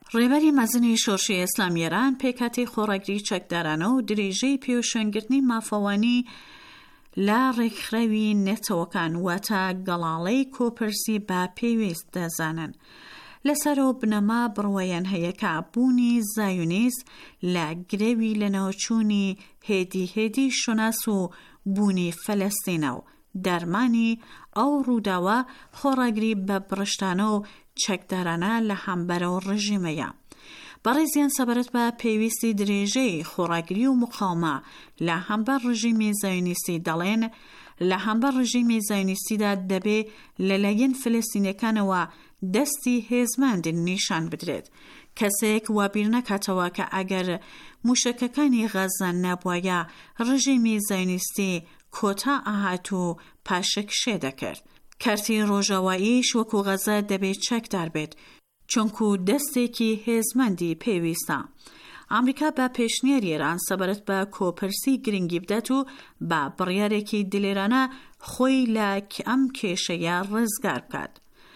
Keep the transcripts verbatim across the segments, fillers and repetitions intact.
ڕێبەری مەزنی شۆڕشی ئیسلامی ئێران پێکاتی خۆڕەگری چەکدارانە و درێژەی پێوشێنگرتنی مافەوانی لا ڕێکخراوی نێتەوەکان واتە گەڵاڵەی کۆپرسی با پێویست دەزانن. لەسەرەوە بنەما بڕوەیان هەیەکە بوونی زایونیست لە گرێوی لەناوچوونی هێدی هێدی شوناس و بوونی فەلەستینە و دەرمانی ئەو ڕووداوە خۆڕاگری بە بڕشتانە و چەکدارانە لە هەمبەرە و ڕژیمەیە. بەڕێزیان سەبارەت بە پێویستی درێژەی خۆڕاگری و مقاومە لە هەمبەر ڕژیمی زایونیستی دەڵێن لە هەمبەر ڕژیمی زایونیستیدا دەبێ لەلایەن فلەستینیەکانەوە دەستی هێزمەند نیشان بدرێت. کەسێک وابیر نەکاتەوە کە ئەگەر موشەکەکانی غەزە نەبوایە ڕژیمی زایونیستی کۆتا ئاهات و پاشەکشێ دەکرد. کارتی ڕۆژاواییش وەکو غەزە دەبێت چەکدار بێت چونکو دەستێکی هێزمەندی پێویستە. ئەمریکا بە پێشنیاری ئێران سەبارەت بە کۆپرسی گرنگی بدات و بە بڕیارێکی دلێرانە خۆی لە ئەم کێشەیە ڕزگار بکات.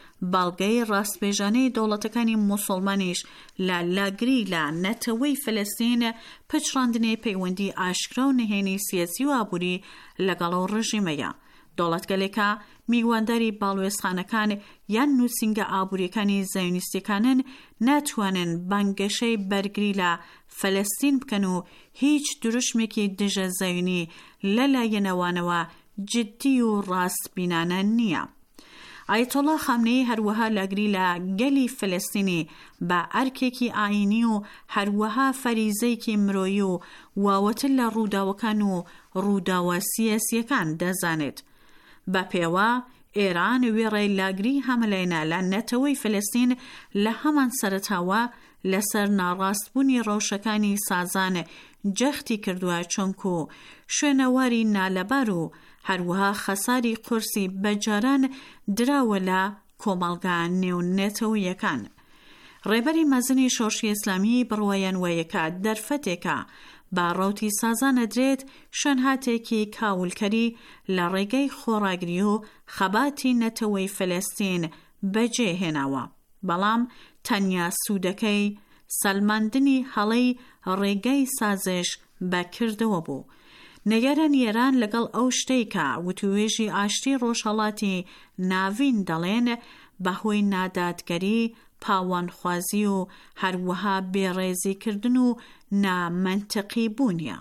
باڵگەی ڕاستپێژانەی دەوڵەتەکانی موسڵمانیش لە لاگری لە نەتەوەی فلەستین پچڕاندنی پەیوەندی ئاشکرا و نهێنی سیاسی و ئابووری لەگەڵ ئەو ڕژیمەیە. دەوڵەتگەلێکە میوانداری باڵوێزخانەکان یان نووسینگە ئابووریەکانی زایونیستیەکانن ناتوانن بانگەشەی بەرگری لە فەلەستین بکەن و هیچ دروشمێکی دژە زایونی لەلایەنەوانەوە جددی و ڕاستبینانە نییە. ئایەتۆڵا خامنەیی هەروەها لاگری لە گەلی فلەستینی بە ئەرکێکی ئاینی و هەروەها فەریزەیەکی مرۆیی و واوەتر لە ڕووداوەکان و ڕووداوە سیاسیەکان دەزانێت. بە پێوە ئێران وێڕەی لاگری هەمەلایەنە لە نەتەوەی فلەستین لە هەمان سەرەتاوە لەسەر ناڕاستبوونی ڕەوشەکانی سازان جەختی کردووە چونکو شوێنەواری نالەبار و هەروەها خەساری قورسی بەجاران دراوە لە کۆمەڵگا نێونێتەوەیەکان. ڕێبەری مەزنی شۆڕشی ئیسلامی بڕوایان وەیەکە دەرفەتێکە با ڕەوتی سازانە درێت شوێنهاتێکی کاولکەری لە ڕێگەی خۆڕاگری و خەباتی نەتەوەی فلەستین بەجێ هێناوە، بەڵام تەنیا سوودەکەی سەلماندنی هەڵەی ڕێگەی سازش بەکردەوە بوو. نەگەرانی ئێران لەگەڵ ئەو شتەیکە وتوێژی ئاشتی ڕۆژهەڵاتی ناوین دەڵێن بەهۆی نادادگەری، پاوانخوازی و هەروەها بێڕێزیکردن و نامەنتەقی بوونیە.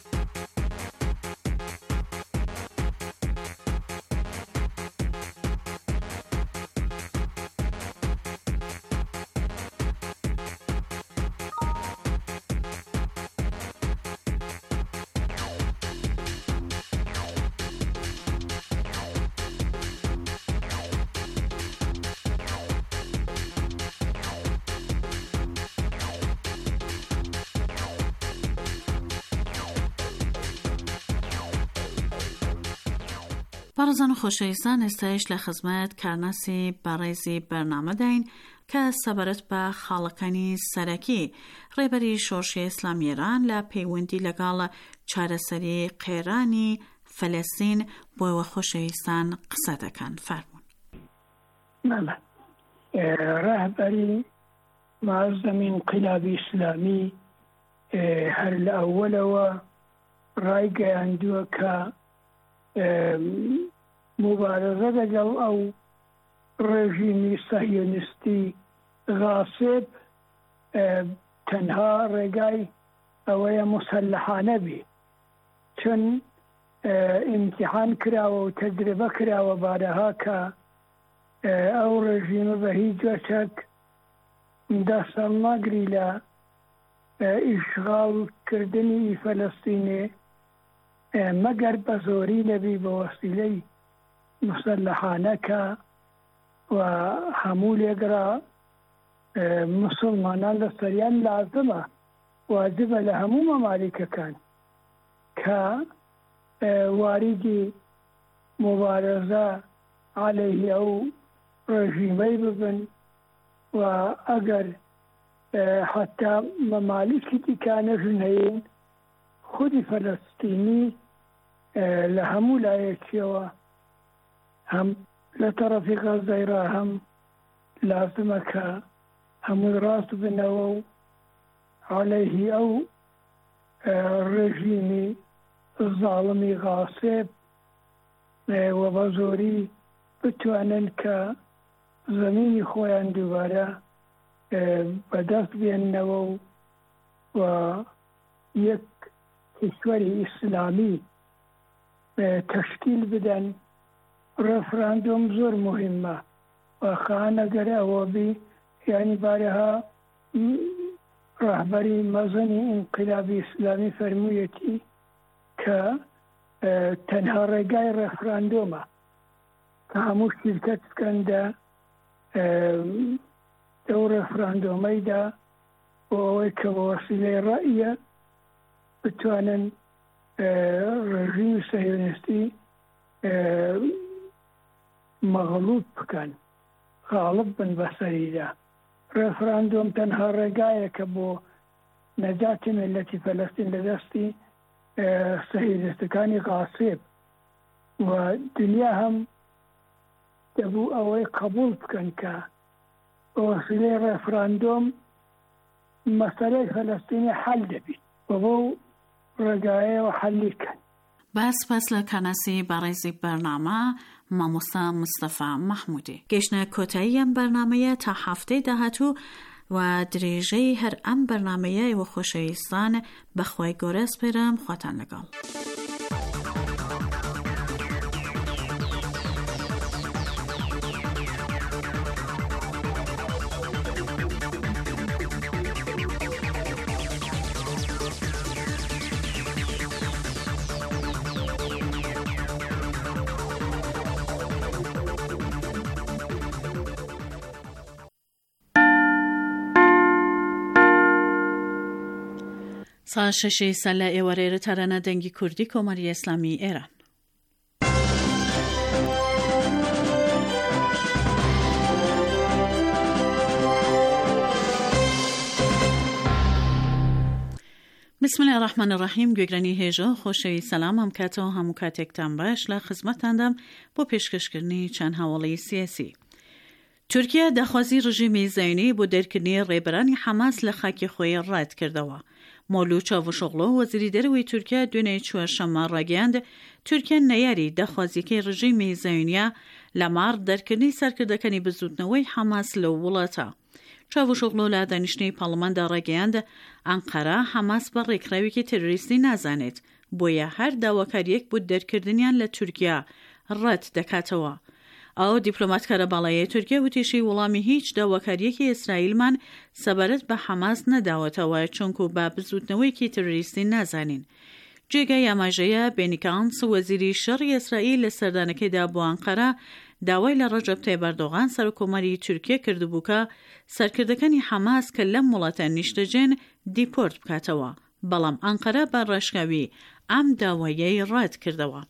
بەڕێزان و خۆشەویستان، ئێستایش لە خزمەت کارناسی بەڕێزی بەرنامە داین کە سەبارەت بە خاڵەکانی سەرەکی ڕێبەری شۆڕشی ئیسلامی ئێران لە پەیوەندی لەگەڵ چارەسەری قێرانی فەلەستین بۆەوە خۆشەویستان قسە دەکەن. فەرموون. ڕێبەری معەزەمی ئینقیلابی ئیسلامی هەر لە ئەوەلەوە ڕایگەیاندووە کە مبارزە لەگەڵ ئەو ڕێژیمی سەهیۆنیستی غاسب تەنها ڕێگای ئەوەیە مسەلحانە بی، چون ئیمتیحان کراوە و تەجربە کراوە بارەها کە ئەو ڕێژیمە بە هیچ وەچەک دەسەڵ ناگری لە ئیشغاڵکردنی فەلەستینێ مەگەر بە زۆری لەبی بە وەسیلەی مسەلحانەکە و هەموو لێگرا مسلمانان لەسەریان لازمە واجبە لە هەموو مەمالیکەکان کە واریدی مبارزە عەلەیهی ئەو ڕێژیمەی ببن و ئەگەر حتا مەمالیکی دیکانەژن هەیەن خودی فەلەستینی لە هەموو لایەکیەوە هەم لە تەرەفی غەزەیرا هەم لازمە کە هەمووی ڕاست بنەوە و عەلەیهی ئەو ڕژیمی زاڵمی غاسێب و بە زۆری بتوانن کە زەمینی خۆیان دووبارە بەدەست بێننەوە و یەک کشوەری ئیسلامی تشکیل بدەن. ڕێفراندۆم زۆر مهمە و خانەگەر ئەوە بی یعنی بارەها ڕاهبەری مەزنی ئینقلابی ئیسلامی فەرموویەتی کە تەنها ڕێگای ڕێفراندۆمە کە هەموو شیرکەت بکەندە ئەو ڕێفراندۆمەیدا بۆ ئەوەی کە بە وەسیلەی ڕائیە بتوانن ڕژیمی سەهیۆنیستی مەغلوب بکەن، غاڵب بن بەسەریدا. ڕێفراندۆم تەنها ڕێگایەکە بۆ نەجاتی ملەتی فەلەستین لە دەستی سەهیۆنیستەکانی غاسێب و دنیا هەم دەبوو ئەوەی قبول بکەن کە بە وەسیلەی ڕێفراندۆم مەسەلەی فەلەستینی حەل دەبێت و بۆ ڕێگایەوە حەلی کەن. باس باس لە کەناسی بەڕێزی بەرنامە مامۆستا مستەفا مەحموودی. گەیشتە کۆتایی ئەم بەرنامەیە تا هەفتەی داهاتوو و درێژەی هەر ئەم بەرنامەیە ئێوە خۆشەویستان بەخوای گەورە سپێرم. خواتان لەگەڵ. سا شەشەی سەر لە ئێوەرێرە تەرەنە دەنگی کوردی کۆمەری ئیسلامی ئێران. بسم الله الرحمن الرحیم. گوێگرانی هێژە خۆشەوی سەلام ئەم کاتەوە هەموو کاتێکتان باش لە خزمەتاندام بۆ پێشکەشکردنی چەند هەواڵەی سیاسی. تورکیا داخوازی ڕژیمی زەیونی بۆ دەرکردنی ڕێبەرانی حەماس لە خاکی خۆی ڕات کردەوە. مۆلوود چاڤوشۆغلۆ وەزیری دەرەوەی تورکیا دوێنێ چوارشەممە ڕاگەیاند تورکیا نەیاری داخوازیەکەی ڕژیمی زەیونیە لەمار دەرکردنی سەرکردەکانی بزوتنەوەی حەماس لەو وڵاتە. چاڤوشۆغلۆ لە دانیشتنی پاڵماندا ڕاگەیاند ئەنقەرە حەماس بە ڕێکخراوێکی تێرۆریستی نازانێت، بۆیە هەر داواکاریەک بۆ دەرکردنیان لە تورکیا ڕەت دەکاتەوە. ئەو دیپلۆماتکارە باڵایەی تورکیا وتیشی وەڵامی هیچ داواکاریەکی ئیسرائیلمان سەبارەت بە حەماس نەداوەتەوە چونکو با بزوتنەوەیکی تێرۆریستی نازانین. جێگای ئاماژەیە بێنیکانس وەزیری شەڕی ئیسرائیل لە سەردانەکەیدا بۆ ئەنقەرە داوای لە ڕەجەب تایب ئەردۆغان سەرۆکۆمەری تورکیا کردبوو کە سەرکردەکانی حەماس کە لەم وڵاتە نیشتەجێن دیپۆرت بکاتەوە، بەڵام ئەنقەرە بە ڕێژکاوی ئەم داوایەی ڕەت کردەوە.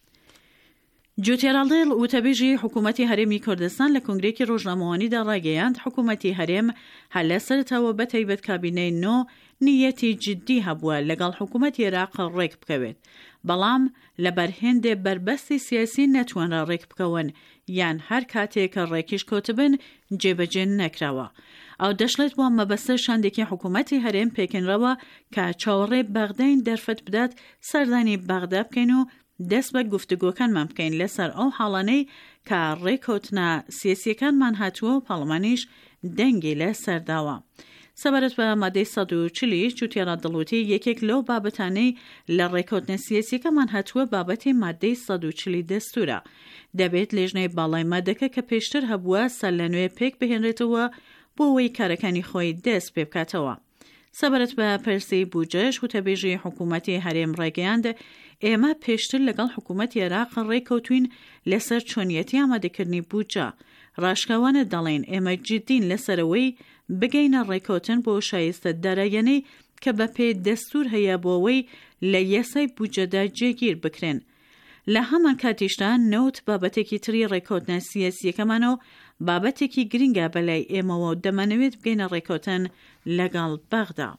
جوتێراڵدێڵ وتەبێژی حکوومەتی هەرێمی کوردستان لە کۆنگرێکی ڕۆژنامەوانیدا ڕاگەیاند حکوومەتی هەرێم هەر لە سەرەتاوە بە تایبەت کابینەی نۆ نیەتی جددی هەبووە لەگەڵ حکوومەتی عێراق ڕێک بکەوێت، بەڵام لەبەر هێندێ بربەستی سیاسی نەتوانرا ڕێک بکەون یان هەر کاتێک کە ڕێکیش کۆتبن جێبەجێ نەکراوە. ئەو دەشڵێت وە مەبەستە شاندێکی حکوومەتی هەرێم پێکەنرەوە کە چاوەڕێ بەغداین دەرفەت بدات سەردانی بەغدا بکەین و دەست بە گفتوگۆکانمان بکەین لەسەر ئەو حاڵانەی کە ڕێککەوتنە سیاسیەکانمان هاتووە و پاڵمانیش دەنگی لە سەرداوە. سەبارەت بە مادەی سەد و چلیش جوتێرا دڵوتی یەکێک لەو بابەتانەی لە ڕێککەوتنە سیاسیەکەمان هاتووە بابەتی مادەی سەد و چلی دەستورە. دەبێت لێژنەی باڵای مادەکە کە پێشتر هەبووە سەر لە نوێ پێک بهێنرێتەوە بۆ ئەوەی کارەکانی خۆی دەست پێ بکاتەوە. سەبارەت بە پرسی بوجەش وتەبێژی حکوومەتی هەرێم ڕاگەیاند ئێمە پێشتر لەگەڵ حکوومەتی عێراق ڕێککەوتوین لەسەر چۆنیەتی ئامادەکردنی بوجە. ڕاشکاوانە دەڵێن ئێمە جددین لەسەرەوەی بگەینە ڕێککەوتن بۆ شایستە دارایەنەی کە بە پێ دەستور هەیە بۆەوەی لە یەسای بوجەدا جێگیر بکرێن. لە هەمان کاتیشدا نەوت بابەتێکی تری ڕێککەوتنە سیاسیەکەمانەوە بابەتێکی گرنگە بەلای ئێمەوە و دەمانەوێت بگەینە ڕێککەوتن لەگەڵ بەغدا.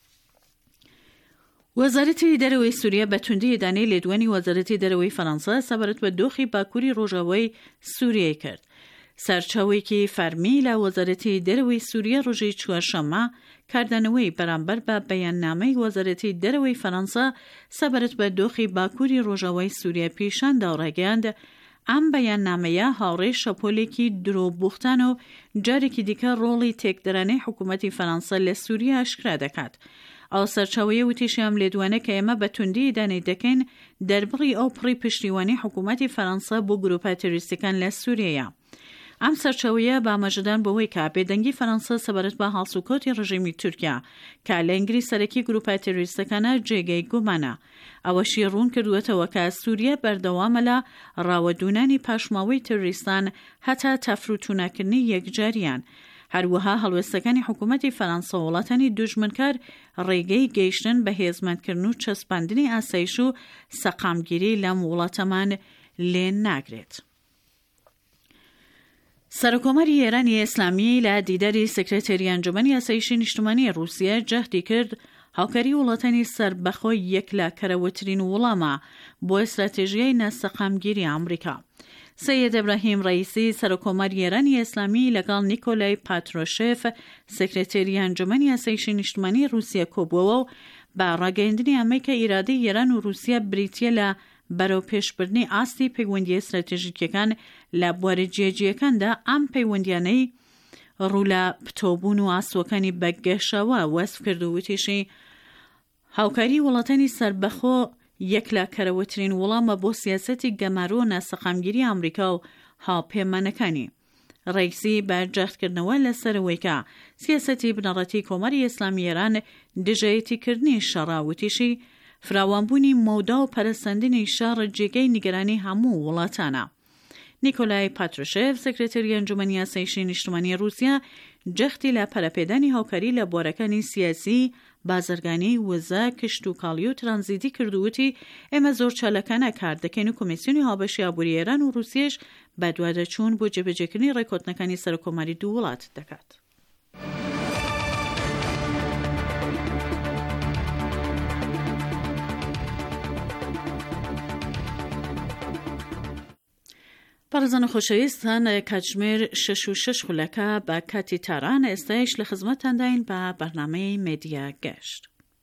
وەزارەتی دەرەوەی سووریا بە توندی دانەی لێدوانی وەزارەتی دەرەوەی فەرەنسا سەبارەت بە دۆخی باکووری ڕۆژاوای سووریای کرد. سەرچاوێکی فەرمی لە وەزارەتی دەرەوەی سووریا ڕۆژەی چوارشەممە کاردانەوەی بەرامبەر بە بەیاننامەی وەزارەتی دەرەوەی فەڕەنسا سەبارەت بە دۆخی باکووری ڕۆژاوای سووریا پیشاندا و ڕێگەیاند ئەم بەیاننامەیە هاوڕێی شەپۆلێکی درۆبوختان و جارێکی دیکە ڕۆڵی تێکدەرانەی حکوومەتی فەڕەنسا لە سووریا ئاشکرا دەکات. ئەو سەرچاوەیە وتیشیان لێدوانە کە ئێمە بە توندی دانەی دەکەین دەربڕی ئەو پڕی پشتیوانی حکوومەتی فەڕەنسا بۆ گروپە تێروریستەکان لە سووریەیە. ئەم سەرچاوەیە بامەژەدان بەوەی کە بێدەنگی فەڕەنسا سەبارەت بە هەڵسوکەوتی ڕژیمی تورکیا کە لە ئەنگری سەرەکی گروپە تێروریستەکانە جێگەی گومانە. ئەوەشی ڕوون کردووەتەوە کە سووریا بەردەوامە لە ڕاوەدونانی پاشماوەی تێروریستان هەتا تەفروتونەکردنی یەکجاریان. هەروەها هەڵوێستەکانی حکوومەتی فەڕەنسا و وڵاتانی دوژمنکار ڕێگەی گەیشتن بە هێزمەندکردن و چەسپاندنی ئاسایش و سەقامگیری لەم وڵاتەمان لێ ناگرێت. سەرۆکۆمەری ئێرانی ئیسلامی لە دیداری سکرتێری ئەنجومەنی ئاسایشی نیشتیمانی رووسیا جەهدی کرد هاوکاری وڵاتانی سەربەخۆی یەک لە کەرەوەترین وەڵامە بۆ ئستراتێژیای ناسەقامگیری ئەمریکا. سید ئەبراهیم ڕەیسی سەرۆکۆمەری ئێرانی ئیسلامی لەگەڵ نیکۆلای پاترۆشێف سکرتێری ئەنجومەنی ئاسایشی نیشتیمانی رووسیا کۆبووەوە و بە ڕاگەیاندنی ئەمەی کە ئیرادەی ئێران و رووسیا بریتیە لە بەرەو پێشبردنی ئاستی پەیوەندی استراتێژیکیەکان لە بوارە جێگیەکاندا ئەم پەیوەندیانەی ڕوو لە پتۆبوون و ئاسوەکانی بەگەشەوە وەسف کرد و وتیشی هاوکاری وڵاتانی سەربەخۆ یەک لە کەرەوەترین وەڵامە بۆ سیاسەتی گەمارۆ ناسەقامگیری ئەمریکا و هاوپەیمانەکانی. ڕەیسی بە جەختکردنەوە لەسەرەوەی کە سیاسەتی بنەڕەتی کۆمەری ئیسلامی ئێران دژایەتیکردنی شەڕاوتیشی فراوانبوونی مۆدا و پەرەسەندنی شەڕ جێگەی نیگەرانی هەموو وڵاتانە. نیکۆلای پاترۆشێف سکرتێری ئەنجومەنی ئاسایشی نیشتیمانی رووسیا جەختی لە پەرەپێدانی هاوکاری لە بۆرەکانی سیاسی، بازرگانی، وزە، کشت و کاڵی و ترانزیتی کردووتی ئێمە زۆر چالەکانە کار دەکەین و کۆمیسیۆنی هاوبەشی ئابووری ئێران و رووسیەش بە دوادەچوون بۆ جێبەجێکردنی ڕێکۆتنەکانی سەرۆکۆمەری دوو وڵات دەکات. پارێزان خۆشەویستان کاتژمێر شەش و شەش خولەکە بە کاتی تاران ئێستایش لە خزمەتتانداین بە بەرنامەی مێدیا گەشت.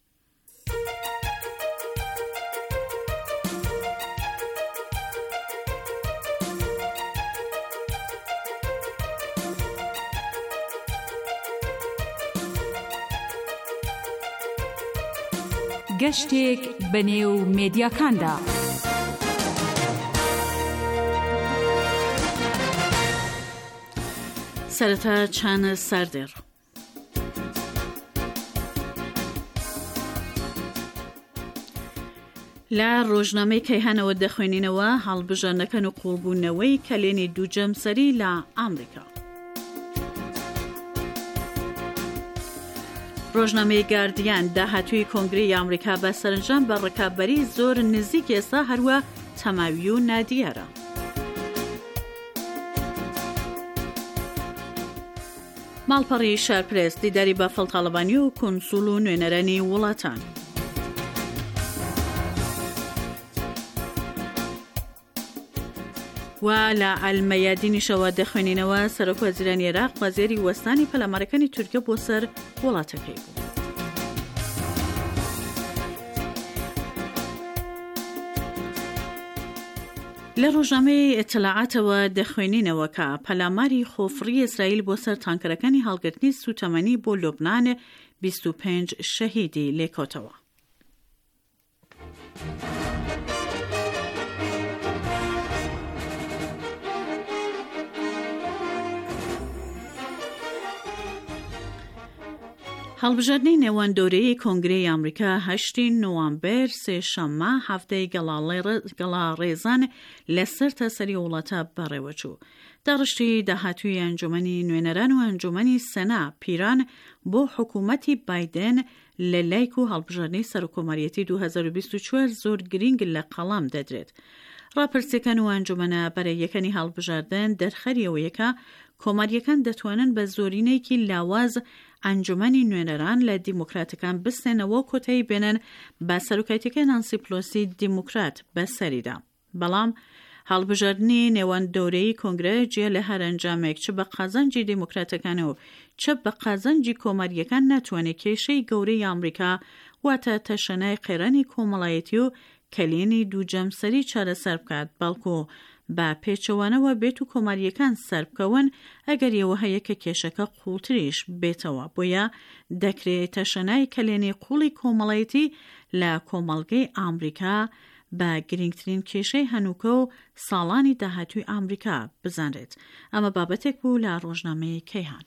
گەشتێک بەنێو مێدیاکاندا. سەرەتا چانە ساردێڕ. لە ڕۆژنامەی کەیهانەوە دەخوێنینەوە هەڵبژاردنەکان و قوڵبوونەوەی کەلێنی دووجەمسەری لە ئەمریکا. ڕۆژنامەی گاردیان داهاتووی کۆنگرەی ئەمریکا بە سەرنجام بە ڕکابەری زۆر نزیک ئێستا هەروە تەماوی و نادیارە. ماڵپەڕی شارپرێس دیداری بە فەڵتاڵەبانی و کۆنسوڵ و نوێنەرانی وڵاتان. و لە ئەلمەیادینیشەوە دەخوێنینەوە سەرۆکوەزیرانی عێراق وەزیری وەستانی پەلامارەکانی تورکیا بۆ سەر وڵاتەکەی بوو. لە ڕۆژنامەی ئێتلاعاتەوە دەخوێنینەوە کە پەلاماری خۆفڕی ئیسرائیل بۆ سەر تانکەرەکانی هەڵگرتنی سوتەمەنی بۆ لۆبنان بیست و پێنج شەهیدی لێکۆتەوە. هەڵبژاردنەی نێوەندۆرەیەی کۆنگرەی ئەمریکا هەشتی نۆڤەمبەر سێشەممە هەفتەی گەڵاڕێزان لەسەر تاسەری وڵاتە بەڕێوەچوو. داڕشتی داهاتووی ئەنجومەنی نوێنەران و ئەنجومەنی سەنا پیران بۆ حکوومەتی بایدن لە لایک و هەڵبژاردنەی سەرۆکۆمەریەتی دوو هەزار و بیست و چوار زۆر گرنگ لە قەڵام دەدرێت. ڕاپرسیەکان و ئەنجومەنە بەرەیەکانی هەڵبژاردن دەرخەریەوەیەکە کۆماریەکان دەتوانن بە زۆرینەیەکی لاواز ئەنجومەنی نوێنەران لە دیموکراتەکان بستێنەوە کۆتایی بێنن بە سەرۆکایەتیەکەی نانسی پلۆسی دیموکرات بەسەریدا. بەڵام هەڵبژاردننی نێوان دەورەی کۆنگرە جێ لە هەرەنجامێک چ بە قازانجی دیموکراتەکانە و چ بە قازانجی کۆماریەکان ناتوانێت کێشەی گەورەی ئەمریکا واتە تەشەنای قێرانی کۆمەڵایەتی و کەلێنی دووجەمسەری چارەسەر بکات، بەڵکو بە پێچەوانەوە بێت و کۆماریەکان سەر بکەون ئەگەر ئێوە هەیە کە کێشەکە قوڵتریش بێتەوە، بۆیە دەکرێت تەشەنای کەلێنی قوڵی کۆمەڵایەتی لە کۆمەڵگەی ئامریکا بە گرنگترین کێشەی هەنووکە و ساڵانی داهاتووی ئامریکا بزانرێت. ئەمە بابەتێک بوو لە ڕۆژنامەی کەیهان.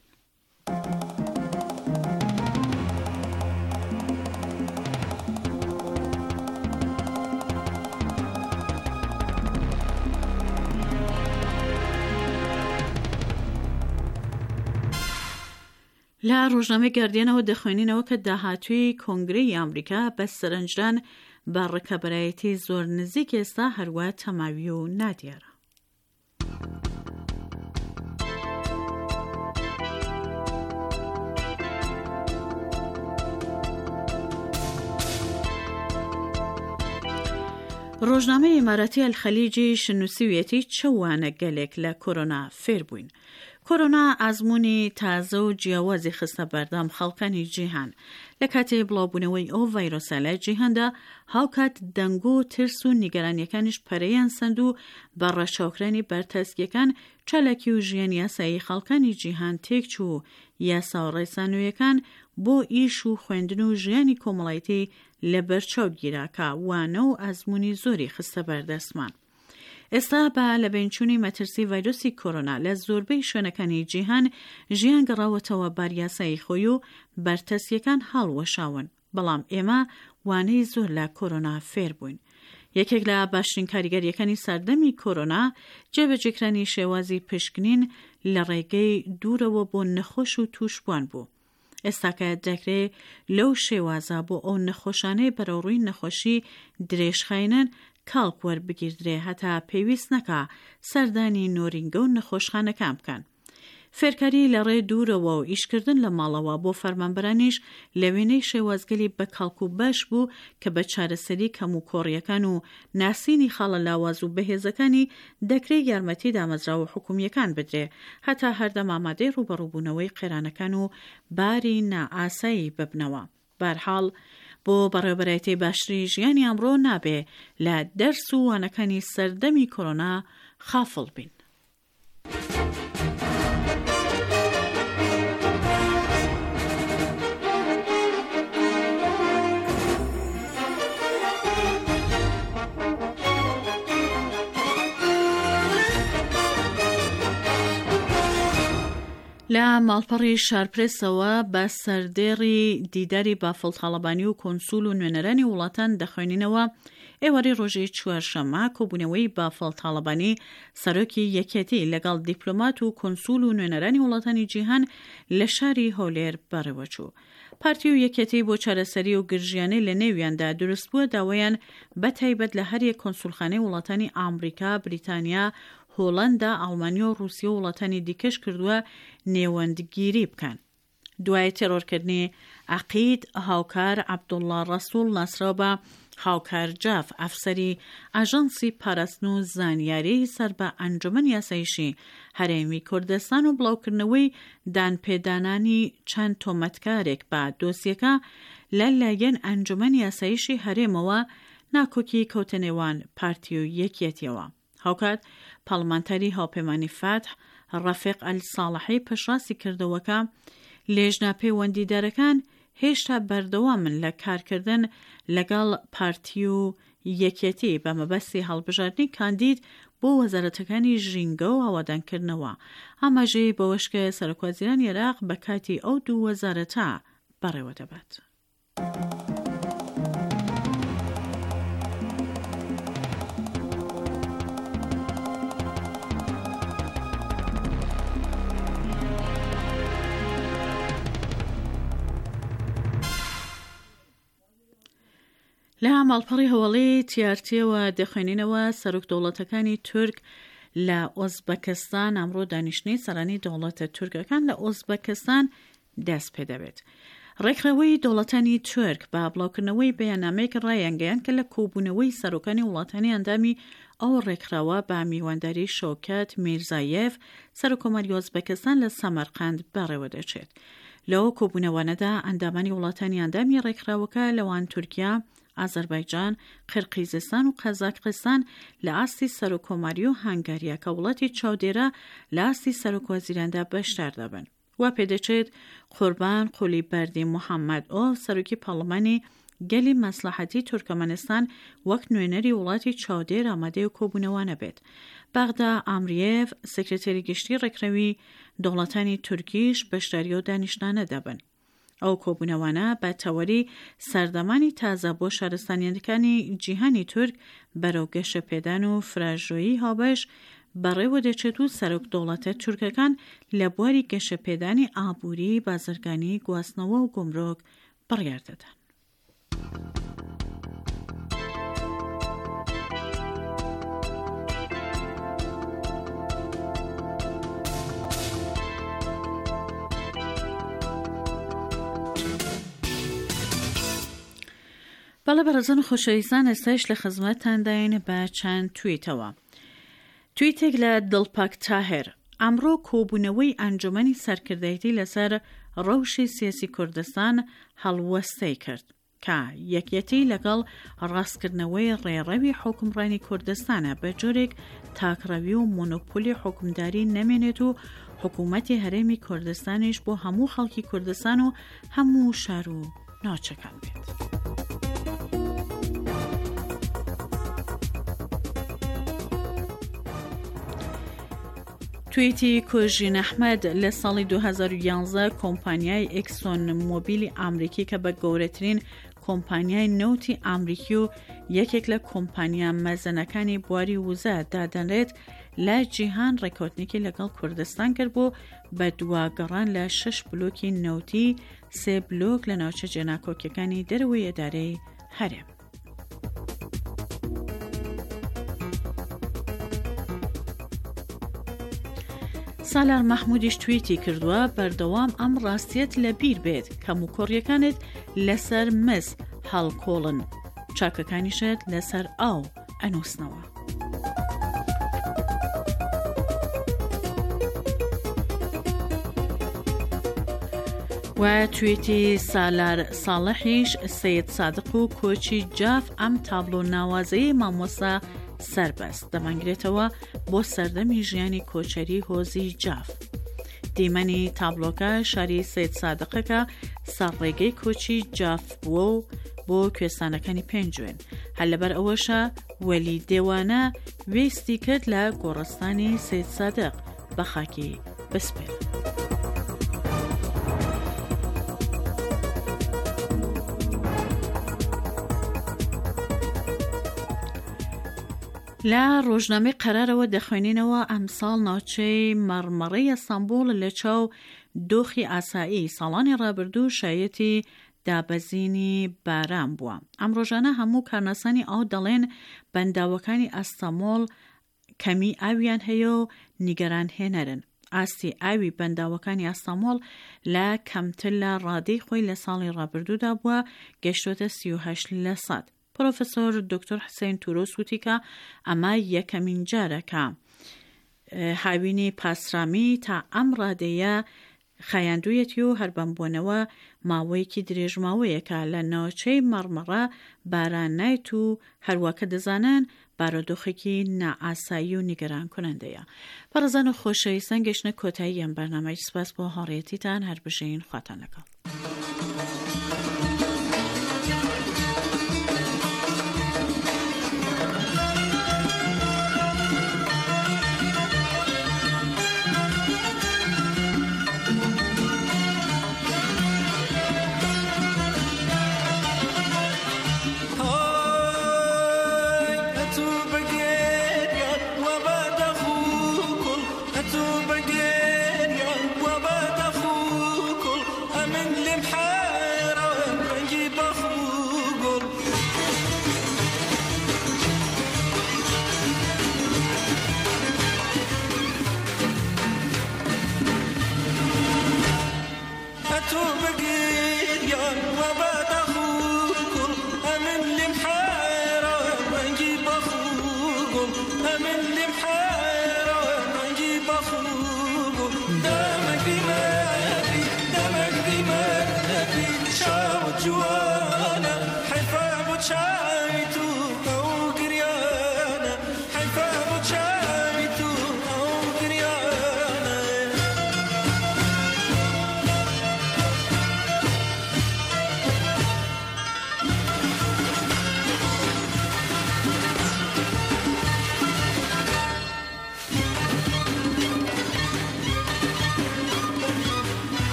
لە ڕۆژنامەی گاردیانەوە دەخوێنینەوە کە داهاتووی کۆنگرەی ئەمریکا بە سەرنجدان بە ڕکەبەرایەتی زۆر نزیک ئێستا هەروە تەماوی و نادیارە. ڕۆژنامەی ئیماراتی ئەلخەلیجی شنووسیویەتی چەوانە گەلێک لە کۆرۆنا فێر بووین. کۆرۆنا ئازموونی تازە و جیاوازی خستە بەردەم خەڵکانی جیهان لە کاتێ بڵاوبوونەوەی ئەو ڤایرۆسە لە جیهاندا هاوکات دەنگ و ترس و نیگەرانیەکانیش پەرەیان سەند و بە ڕەچاوکرانی بەرتەسکیەکان چالاکی و ژیانی یاسایی خەڵکانی جیهان تێکچوو یاسا و ڕێسانوویەکان بۆ ئیش و خوێندن و ژیانی کۆمەڵایەتی لە بەرچاو گیرا کە وانە و ئازموونی زۆری خستە بەردەستمان. ئێستا بە لە بینچوونی مەترسی ڤایرۆسی کۆرۆنا لە زۆربەی شوێنەکانی جیهان ژیان گەڕاوەتەوە بار یاسایی خۆی و بەرتەسکیەکان هەڵوەشاون، بەڵام ئێمە وانەی زۆر لە کۆرۆنا فێر بووین. یەکێک لە باشترین کاریگەریەکانی سەردەمی کۆرۆنا جێبەجێکرانی شێوازی پشکنین لە ڕێگەی دوورەوە بۆ نەخۆش و تووشبووان بوو. ئێستاکە دەکرێت لەو شێوازە بۆ ئەو نەخۆشانەی بەرەوڕووی نەخۆشی درێژخاینن کاڵک وەربگیردرێ هەتا پێویست نەکا سەردانی نۆرینگە و نەخۆشخانەکان بکەن. فێرکاری لە ڕێ دوورەوە و ئیشکردن لە ماڵەوە بۆ فەرمانبەرانیش لە وێنەی شێوازگەلی بە کاڵک و بەش بوو کە بە چارەسەری کەم و کۆڕیەکان و ناسینی خاڵە لاواز و بەهێزەکانی دەکرێت یارمەتی دامەزراوە حکومیەکان بدرێ هەتا هەردەم ئامادەی ڕوبەڕووبوونەوەی قێرانەکان و باری نائاسایی ببنەوە. بەرحاڵ بۆ بەڕێوەبەرایەتی باشتری ژیانی ئەمڕۆ نابێ لە دەرس و وانەکانی سەردەمی کۆرۆنا خافڵ بین. لە ماڵپەڕی شارپرسەوە بە سەردێڕی دیداری بافڵ تاڵەبانی و کۆنسول و نوێنەرانی وڵاتان دەخوێنینەوە ئێوەری ڕۆژەی چوارشەممە کۆبوونەوەی بافڵ تاڵەبانی سەرۆکی یەکێتی لەگەڵ دیپلۆمات و کۆنسول و نوێنەرانی وڵاتانی جیهان لە شاری هەولێر بەڕێوەچوو. پارتی و یەکێتی بۆ چارەسەری و گرژیانەی لە نێویاندا دروست بووە داوایان بە تایبەت لە هەریەک کۆنسولخانەی وڵاتانی ئامریکا، بریتانیا، هۆڵەندا، ئەڵمانیا و رووسیا و وڵاتانی دیکەش کردووە نێوەندگیری بکەن. دوای تێرۆرکردنی عەقید هاوکار عەبدوڵڵا ڕەسوول ناسراو بە هاوکار جاف ئەفسەری ئاژانسی پاراستن و زانیاری سەر بە ئەنجومەن یاساییشی هەرێمی کوردستان و بڵاوکردنەوەی دانپێدانانی چەند تۆمەتکارێک بە دۆسیەکە لە لایەن ئەنجومەن یاساییشی هەرێمەوە ناکۆکی کەوتە نێوان پارتی و یەکێتیەوە. هاوکات پاڵمانتاری هاوپەیمانی فاتح ڕەفیق ئەلساڵحی پێشڕاستی کردەوەکە لێژنا پەیوەندیدارەکان هێشتا بەردەوامن لە کارکردن لەگەڵ پارتی و یەکێتی بە مەبەستی هەڵبژاردننی کاندید بۆ وەزارەتەکانی ژینگە و هاوادانکردنەوە، ئاماژەی بەوەشکە سەرۆکوەزیرانی عێراق بە کاتی ئەو دوو وەزارەتە بەڕێوە دەبات. لە ماڵپەڕی هەوڵی تیارتیەوە دەخوێنینەوە سەرۆک دەوڵەتەکانی تورک لە ئۆزبەکستان ئەمڕۆ دانیشتنی سەرانی دەوڵەتە تورکەکان لە ئۆزبەکستان دەست پێ دەبێت. ڕێکخراوەی دەوڵەتانی تورک بە بڵاوکردنەوەی بەیاننامەیەک ڕایانگەیان کە لە کۆبوونەوەی سەرۆکانی وڵاتانی ئەندامی ئەو ڕێکخراوە بە میوانداری شۆکەت میرزایەف سەرۆکۆمەری ئۆزبەکستان لە سەمەرقەند بەڕێوە دەچێت. لەوە کۆبوونەوانەدا ئەندامانی وڵاتانی ئەندامی ڕێکخراوەکە لەوان تورکیا، ئازەربایجان، قرقیزستان و قەزاقستان لە ئاستی سەرۆکۆماری و هەنگاریە کە وڵاتی چاودێرە لە ئاستی سەرۆکوەزیراندا بەشدار دەبن. وا پێدەچێت قوربان قولی بەردی محەممەد ئۆ سەرۆکی پەرلەمانی گەلی مەسلحەتی تورکمەنستان وەک نوێنەری وڵاتی چاودێر ئامادەی و کۆبوونەوانە بێت. باغدا ئامریێف سکرتێری گشتی ڕێکخراوی دەوڵەتانی تورکیش بەشداری و دانیشتانە دەبن. ئەو کۆبوونەوانە بە تەوەری سەردەمانی تازە بۆ شارستانیەکانی جیهانی تورک بەرەو گەشەپێدان و فراژۆیی هاوبەش بەڕێوە دەچێت و سەرۆک دەوڵەتە تورکەکان لە بواری گەشەپێدانی ئابووری، بازرگانی، گواستنەوە و گومرۆک بڕیار دەدەن. بەڵێ بەڕێزان و خۆشەویستان، ئێستاش لە خزمەتتان داین بە چەند تویتەوە. تویتێک لە دڵپاک تاهر: ئەمڕۆ کۆبوونەوەی ئەنجومەنی سەرکردایەتی لەسەر ڕەوشی سیاسی کوردستان هەڵوەستەی کرد کە یەکیەتی لەگەڵ ڕاستکردنەوەی ڕێڕەوی حکومڕانی کوردستانە بە جۆرێک تاکڕەوی و مۆنۆپۆلی حکومداری نەمێنێت و حکوومەتی هەرێمی کوردستانیش بۆ هەموو خەڵکی کوردستان و هەموو شار و ناوچەکان بێت. تویتی کوژین ئەحمەد لە ساڵی دوو هەزار و یانزە کۆمپانیای ئێکسۆن مۆبیلی ئامریکی کە بە گەورەترین کۆمپانیای نەوتی ئامریکی و یەکێک لە کۆمپانیا مەزنەکانی بواری وزە دادەنرێت لە جیهان ڕێکوتنێکی لەگەڵ کوردستان کرد بۆ بە دواگەڕان لە شەش بلۆکی نەوتی سێ بلۆک لە ناوچە جێناکۆکیەکانی دەرەوەی ئەدارەی هەرێم. سالار مەحمودیش تویتی کردووە: بەردەوام ئەم ڕاستیەت لە بیر بێت کەم و کۆڕیەکانت لەسەر مس هەڵکۆڵن، چاکەکانیشت لەسەر ئاو ئەنووسنەوە. و تویتی سالار ساڵحیش سەید سادق و کۆچی جاف ئەم تابلۆ ناوازەیە مامۆستا سەربەست دەمانگرێتەوە بۆ سەردەمی ژیانی کۆچەری هۆزی جاف. دیمەنی تابلۆکە شاری سەید سادقەکە سەرڕێگەی کۆچی جاف بووە و بۆ کوێستانەکانی پێنجوێن. هەر لەبەر ئەوەشە وەلی دێوانە وێستی کرد لە گۆڕستانی سەید سادق بە خاکی بسپێن. لە ڕۆژنامەی قەرارەوە دەخوێنینەوە ئەمساڵ ناوچەی مەرمەڕەی ئەستەمبوڵ لە چاو دۆخی ئاسایی ساڵانی ڕابردوو شایەتی دابەزینی باران بووە. ئەم ڕۆژانە هەموو کارناسانی ئاو دەڵێن بەنداوەکانی ئەستەمۆڵ کەمی ئاویان هەیە و نیگەران هێنەرن. ئاستی ئاوی بەنداوەکانی ئەستەمۆڵ لە کەمتر لە ڕادەی خۆی لە ساڵی ڕابردوودا بووە گەشتۆتە سی و هەشت لە سەد. پرۆفسۆر دکتۆر حسین تورۆس وتی کە ئەمە یەکەمین جارە کە هاوینی پاسرامی تا ئەم ڕادەیە خایاندوویەتی و هەربەمبوونەوە ماوەیەکی درێژماوەیەکە لە ناوچەی مەرمەڕە باران نایت و هەروەکە دەزانن بارودۆخێکی نائاسایی و نیگەران کنندەیە. بەڕێزان و خۆشەویستان، گەشتنە کۆتایی ئەم بەرنامەی سپاس بۆ هاوڕێیەتیتان، هەر بژین خواتان لەگەڵ. أمن لمحيرة ونجيب أخوكم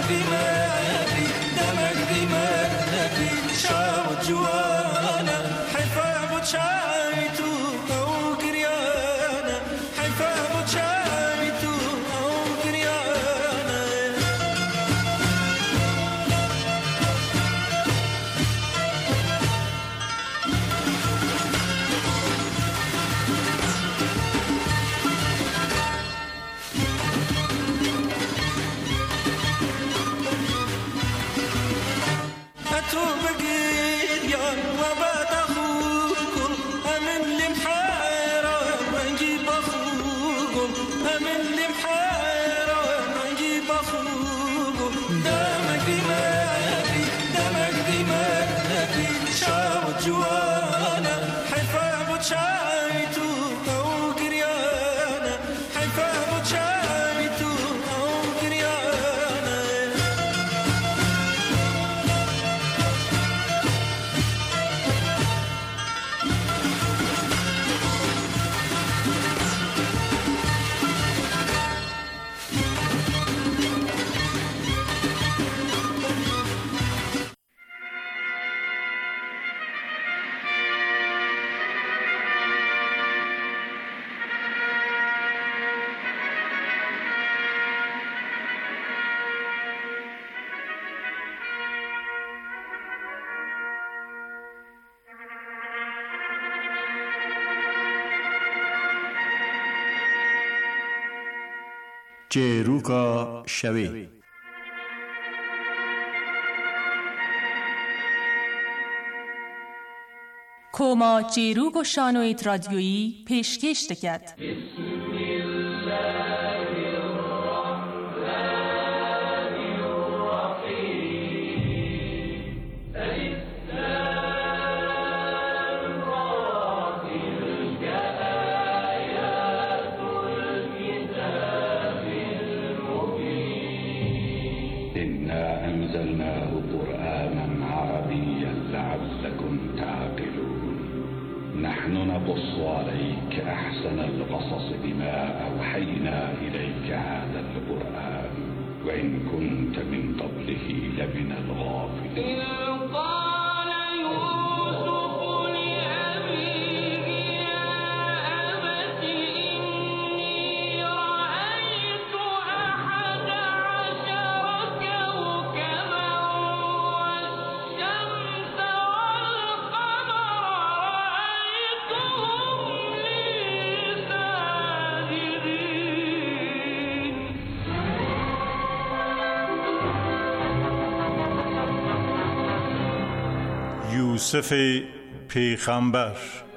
دمك دمك دمك دمك شاب جوانا حفا بتشاي تو او قريانا حفا بتشاي تو او قريانا أتو بقير يا وبات أخوكم أمن لي محيرة نجيب أخوكم أمن لي محيرة نجيب أخوكم دمك دمك دمك دمك شاب جوانا حفا بتشايتو أو قريانا حفا بتشايتو أو قريانا چێرووکە شەوێ کۆما چێروک و شانۆیت رادیۆیی پێشکەش دەکات. أنزلناه قرآنا عربيا لعلكم تعقلون نحن نقص عليك أحسن القصص بما أوحينا إليك هذا القرآن وإن كنت من قبله لمن الغافلين یوسف پیغمبر.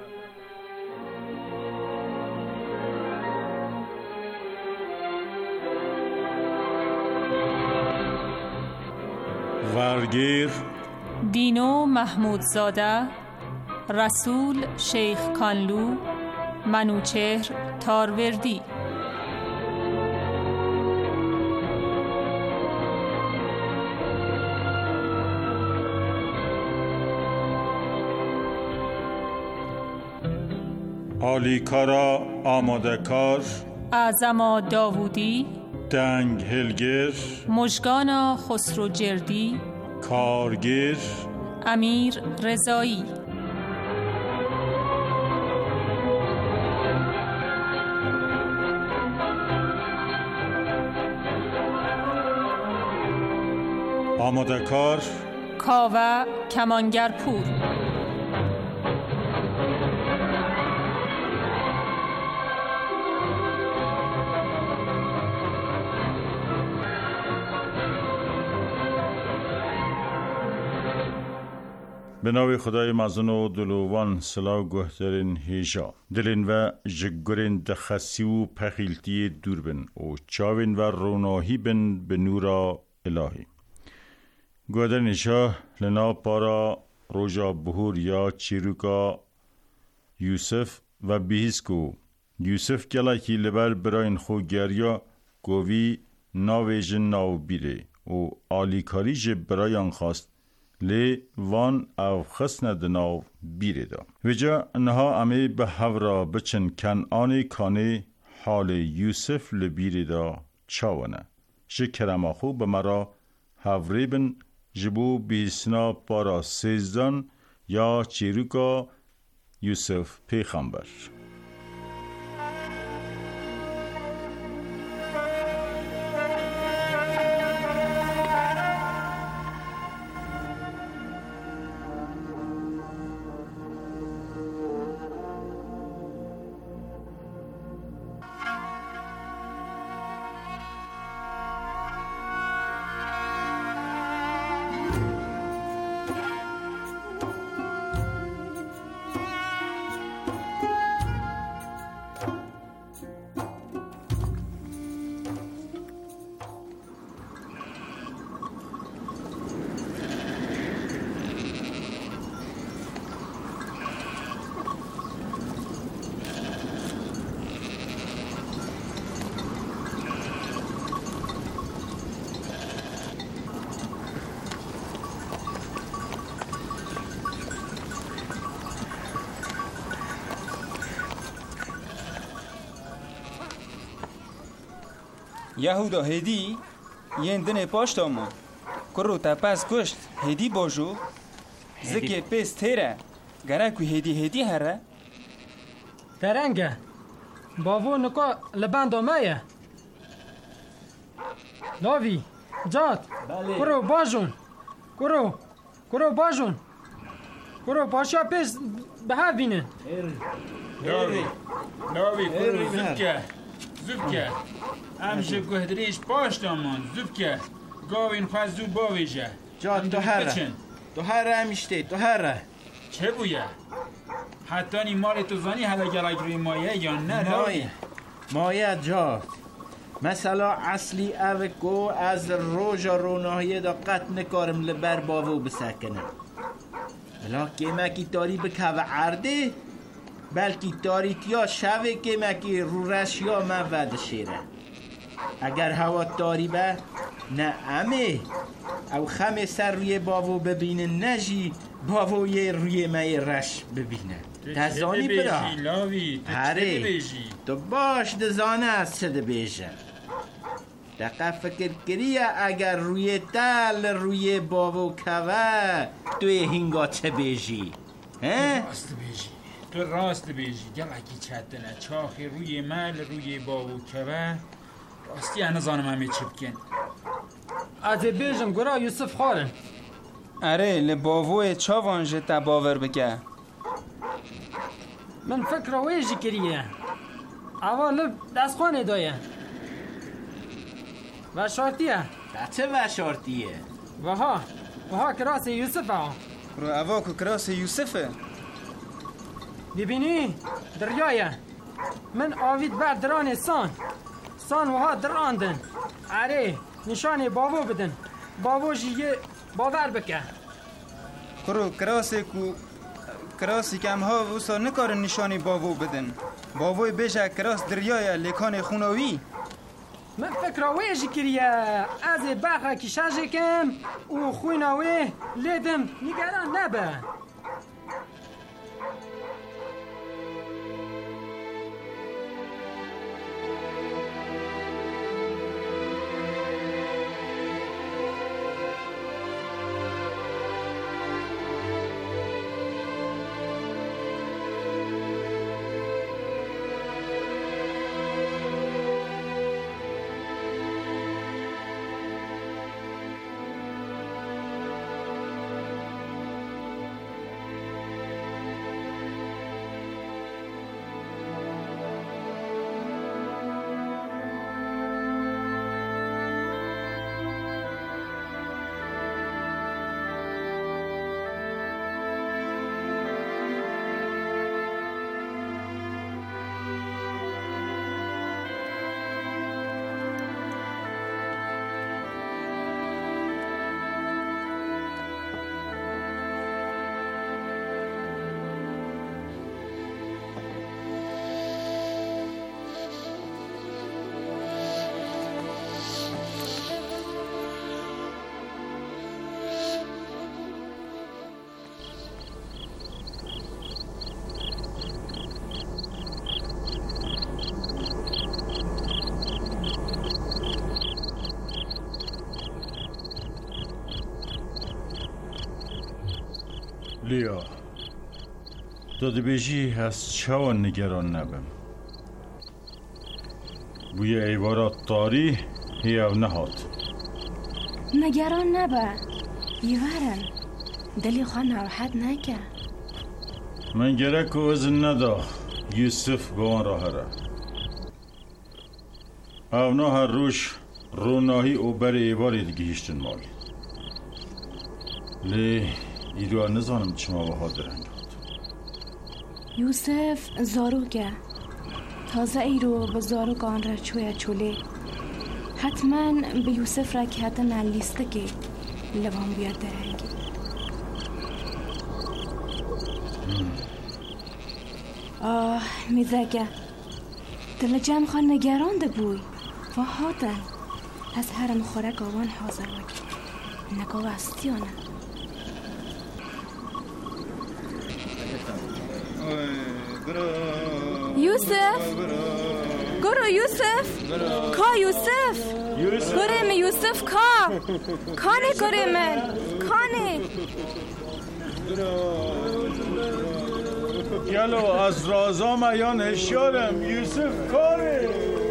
ورگیر دینو محمودزاده، رسول شیخ کانلو، منوچهر تاروردی. آلیکارا آماده کار، اعظما داوودی، دنگ هلگر، مژگانا خسرو جردی، کارگر، امیر رضایی. آماده کار، کاوه کمانگرپور. به نام خدای مزن و دلوان سلاو گهترین هیجا دلین و جگرین دخسی و پخیلتی دور بن و چاوین و روناهی بن به نورا الهی گودن ایشا لنا پارا روژا بهور یا چیروکا یوسف و بیهیسکو یوسف گلکی لبر براین خو گریا گوی ناویجن ناو بیره و آلیکاری جه برایان خواست لی وان او خسن دناو بیره دا ویجا انها امی به هورا بچن کنعانی کانی حال یوسف لبیره دا چاونه شه کرماخو به مرا هاوریبن جبو بیسنا پارا سیزدان یا چیروکا یوسف پیغمبر. یهودا هدی ین دنه پاشتا ما کرو تا پس کشت هدی باشو زکی پیس تیره گره که هدی هدی هره ترنگه باو نکا لبند آمایه لاوی جات کرو باشون کرو کرو باشون کرو پاشا پیس به ها بینه لاوی لاوی کرو زبکه زبکه امشه گهدریش پاشتا من زبکه گاوین خواست زود باویجه جات تو هره تو هره همیشته تو هره چه بویه؟ حتی نی مال تو زنی حالا گلک روی مایه یا نه مایه مایه جات مثلا اصلی او کو از روژا روناهیه دا قط نکارم لبر باوو بسکنم بلا کمکی تاری بکو عرده بلکی تاریتیا شوه کمکی رو رشیا مود شیره اگر هوا تاری به نه امه او خم سر روی باوو ببینه نجی باوو یه روی مای رش ببینه تزانی برا هره تو باش دزانه از چه ده بیشه دقیق فکر کریه اگر روی تل روی باوو کوه توی هنگا چه بیشی راست بیشی تو راست بیشی گلکی چدنه چاخی روی مل روی باوو کوه راستی انا زانم همه چی بکن از بیشم گرا یوسف خارن اره لباوو چاوانجه تا باور بکه من فکر ویجی کریه اول دست خانه دایه و شارتیه چه و شارتیه وها وها کراس یوسف ها رو اوا که کراس یوسفه ببینی دریایه من آوید بر دران سان سان وها دراندن اره نشانه باوو بدن باووشی یه باور بکه کرو کراسی کو کراسی که امها وسا نکار نشانی باوو بدن باووی بیشه کراس دریایه لیکان خوناوی من فکر ویجی کریه از بخه که شجه کم و خویناوی لیدم نگران نبه لیا داده بیجی از چاوان نگران نبم بوی ایوارات تاری هیو نهاد نگران نبا یورن دلی خواه نراحت نکه من گرک و وزن ندا یوسف بوان راه را اونا هر روش روناهی او بر ایواری دیگه هیشتن مالی لی ایرو نزانم چما و ها درنگ یوسف زاروگه تازه ایرو به زاروگ آن را چویا چوله حتما به یوسف را که حتی نلیسته که لبان بیاد درنگی آه میزگه دل جمع خواه نگران ده بوی و هاتن از هرم خورک آوان حاضر وکی نگاه استیانه یوسف گرو یوسف کا یوسف گرم یوسف کا کانه گرم کانه یلو از رازام ایان هشیارم یوسف کانه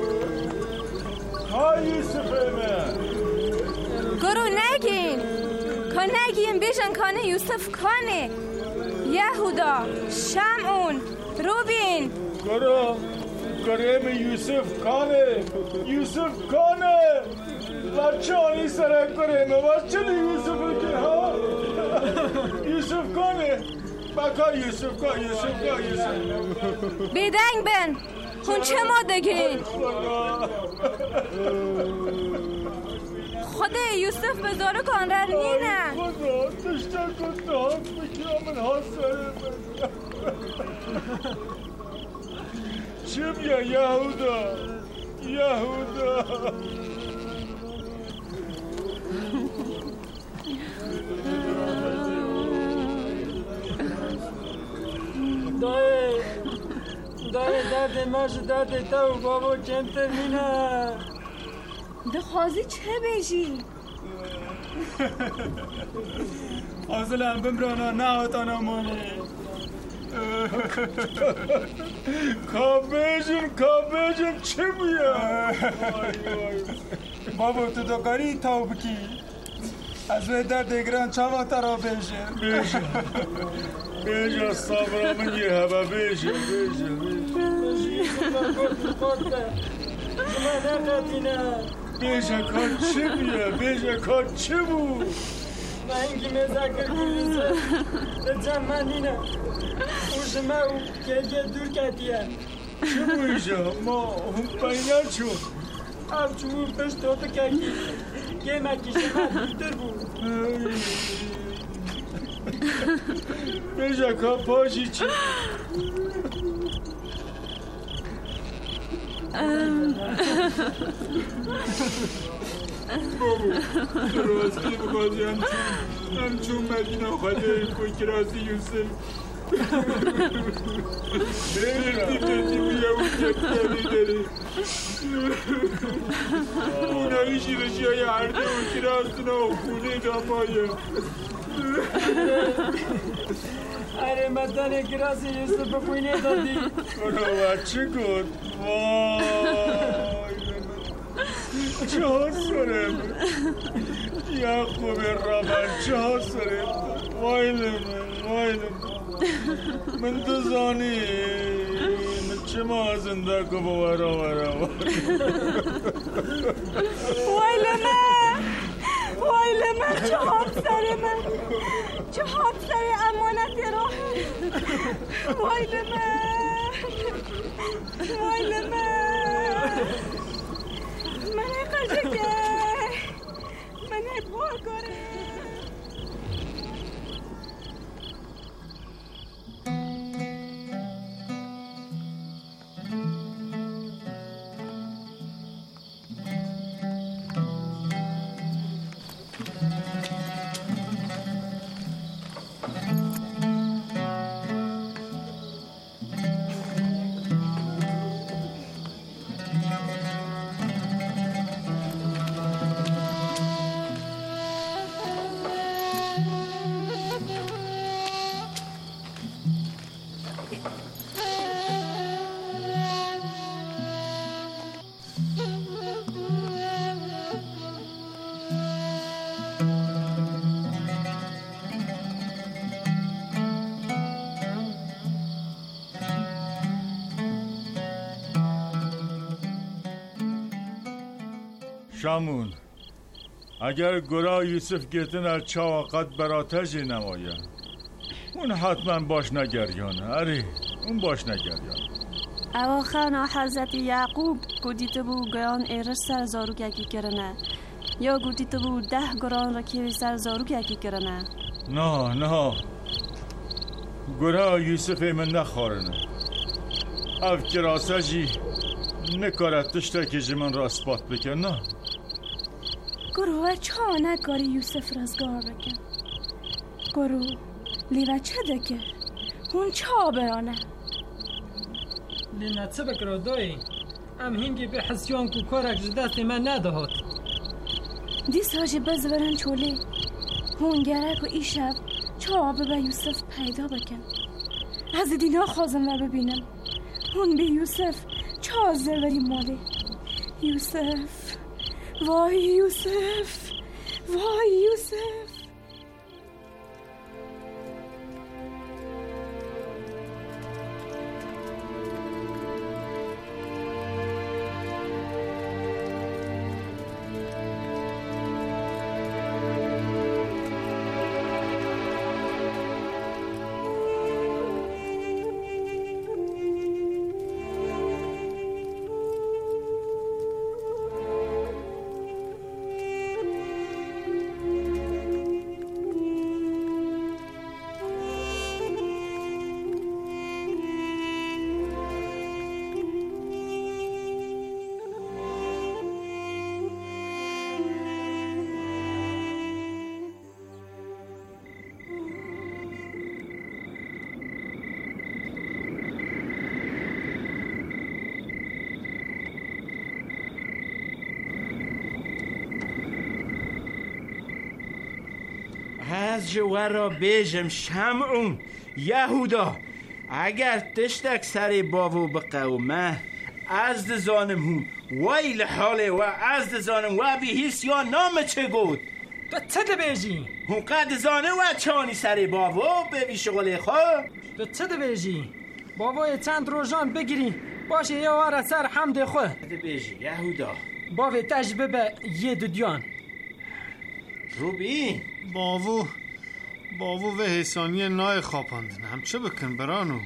کا یوسف من گرو نگین کا نگین بیشن کانه یوسف کانه یهودا شمعون روبین گرو گرم یوسف کانه یوسف کانه بچه آنی سرک گرمه بچه یوسف که ها یوسف کانه بکا یوسف کا یوسف کا یوسف بیدنگ بن خون چه مادگین خود یوسف به زارو کان را نینه خدا تشتر کن داد بکرم من ها سرم چیم یا یهودا یهودا دای دای درد ماش درد تو بابا چنتر مینه دخوازی چه بیجی؟ حاصلم بمرانا نهاتانا مانی کابیجم کابیجم چه بیا بابا تو دکاری تاو بکی از وی در دیگران چاوا ترا بیجه بیجه بیجه صبرا من یه هبا بیجه بیجه بیجه کار چه بیا بیجه کار چه بود من اینگی مذکر کنیزه رجم من اینه اوشمه او که دور کردیه چه بویجه ما هم بینه چون او چون پشت تو کردی یه مکیشه من بیتر بود بیجه کار پاشی چی بابو راستی بخوادی همچون مدینه خواهده کوی که راستی یوسف بردی بردی بویا اون کتیانی داری اونایی شیرشی های عرده و که راستنا و خونه دامایه اره مدن گراسی یوسف بخوینه دادی برو بچه کن وای چه ها سرم یا خوب رابر چه ها سرم وایل من وایل من من تو زانی من چه ما زنده که بورا ورا وایل من وایل من چه ها سر من چه ها سر امانت راه وایل من وایل من منه قشنگه منه باگره شامون اگر گرا یوسف گیتن از چاوقت براتج نمایه اون حتما باش نگریانه. اره اون باش نگریانه. اوا خانا حضرت یعقوب گودیت بو گیان ایرش سر زاروک یکی کرنه یا گودیت بو ده گران را که سر زاروک یکی کرنه. نه نه گرا یوسف من نخورنه اف کراسه جی نکارتش تا که من را اثبات بکن. نه گروه چا نکاری یوسف رازگار بکن گروه لیوه چه دکر هون چا برانه لینا چه بکر دوی ام هنگی به حسیان کو کارک جدست من ندهات دیس هاجی بزورن چوله هون گرک و ای شب چا به یوسف پیدا بکن. از دینا خوازم و ببینم هون به یوسف چا زروری ماله. یوسف وای یوسف وای یوسف. از جوار را بیجم شمعون یهودا اگر تشتک سر باو بقومه از دزانم هون ویل حاله و از دزانم و بیهیس یا نام چه گود تو چه دبیجی؟ هون قد دزانه و چانی سر باو ببی شغل خواه تو چه دبیجی؟ باوی چند روزان بگیری باشه یه وار سر حمد خواه دبیجی یهودا باوی تجربه یه دودیان روبی باوو باوو و حسانی نای خواباندن هم چه بکن برانو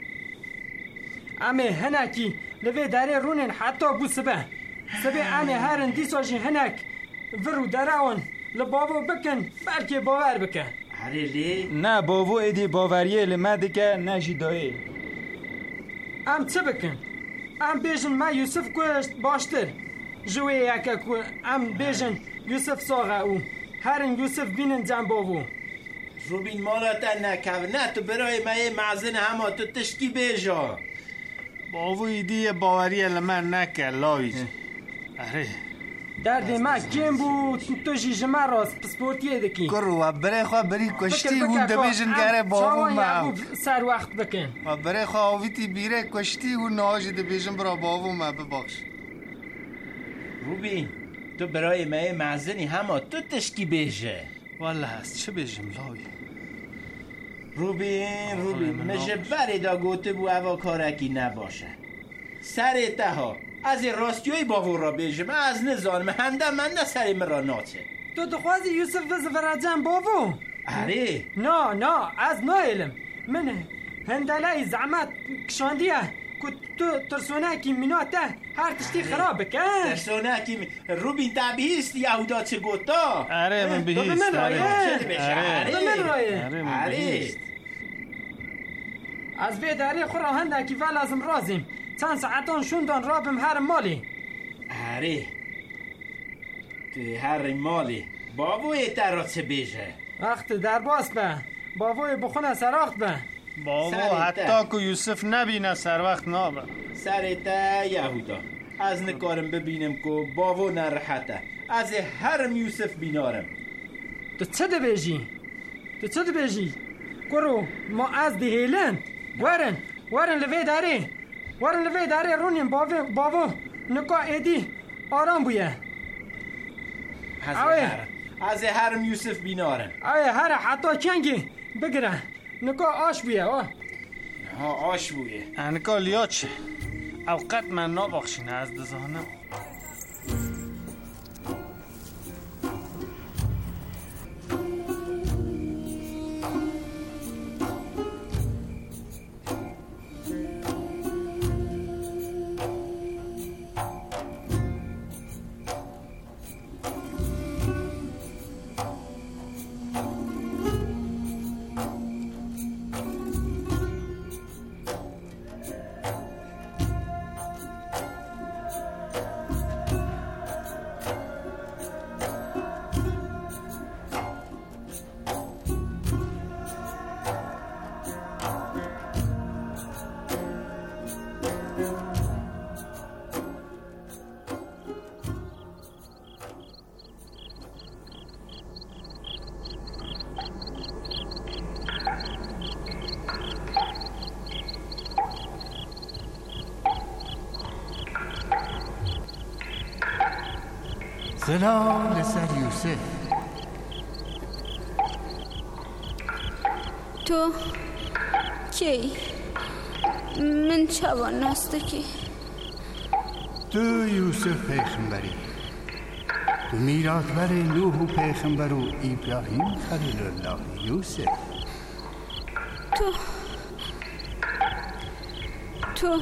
امه هنکی لوی داره رونن حتی بو سبه سبه امه هرن دیساجی هنک ورو دراون لباوو بکن بلکه باور بکن عریلی نه باوو ایدی باوریه لمده که نجی دایی ام چه بکن ام بیجن ما یوسف کشت باشتر جوی یکه که ام بیجن یوسف ساغه او هرن یوسف بینن جن باوو روبین مالا تا نکو نه تو برای مایه معزن همه تو تشکی بیجا باوو ایدی باوریه لمن نکه لایج اره درد ما کم بود تو جیجه ما راست پسپورتیه دکی کرو و برای خواه بری کشتی هون دبیجن گره باوو ما سر وقت بکن و برای خواه آویتی بیره کشتی هون نهاجی دبیجن برای باوو ما ببخش روبین تو برای مایه معزنی همه تو تشکی بیجه والله هست چه بیجم لای روبین روبین مجه بری دا گوته بو اوا کارکی نباشه سر اتها از راستیوی باور را بیجم از نزانم هنده من نه سری من را ناته تو دخوازی یوسف وزفرجم باوو اره نه نه از نه علم من هندلای زعمت کشاندیه که تو ترسوناکی مناته هر تشتی خراب بکن ترسوناکی روبین تبهیست یهودا چه گوتا اره من بهیست من رایه اره من رایه اره از بید اره خورا هندکی ول ازم رازیم چند ساعتان شوندان رابم هر مالی اره تو هر مالی بابوی تر را چه بیجه وقت در باز به بابوی بخونه سراخت به بابو حتی که یوسف نبینه سر وقت نابه سر تا یهودا از نکارم ببینم که بابو نرحته از هرم یوسف بینارم تو چه ده بیجی؟ تو چه ده بیجی؟ کرو ما از ده هیلن ورن ورن لوی داره ورن لوی داره رونیم بابو بابو نکا ایدی آرام بویه از هرم از هرم یوسف بینارم اوه هر حتی چنگی بگره نکا آش بویه آه ها آش بویه انکا لیا چه اوقات من نابخشینه از دزانم سلام لسر یوسف. تو کی من چوان ناسته کی تو یوسف پیغمبری، تو میراثبر نوح و پیغمبر و ابراهیم خلیل الله. یوسف تو تو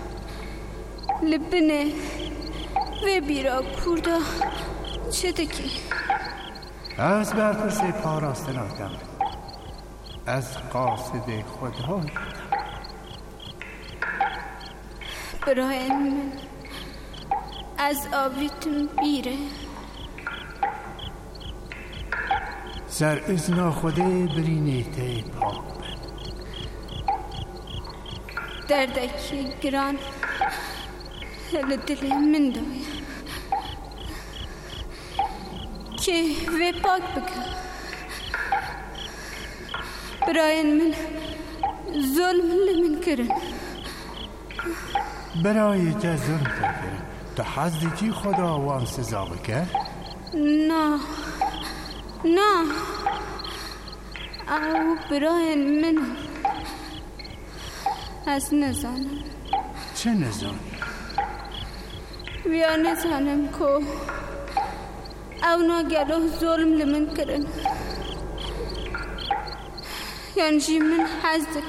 لبنه و بیرا کرده چه دکی؟ از برپرسه پاراستن آدم، از قاصد خدای برای من از آبیتم بیره. سر ازنا خوده برینیته پاک بند دردکی گران لدل من دوی که وی پاک بکن. برای من ظلم لمن کرن، برای تا ظلم کرن تا حضرتی خداوند سزا بکن؟ نه نه، او برای من از نزانم. چه نزانی؟ بیا نزانم که او ناگلو ظلم لمن کرن، یعنی من حزدک.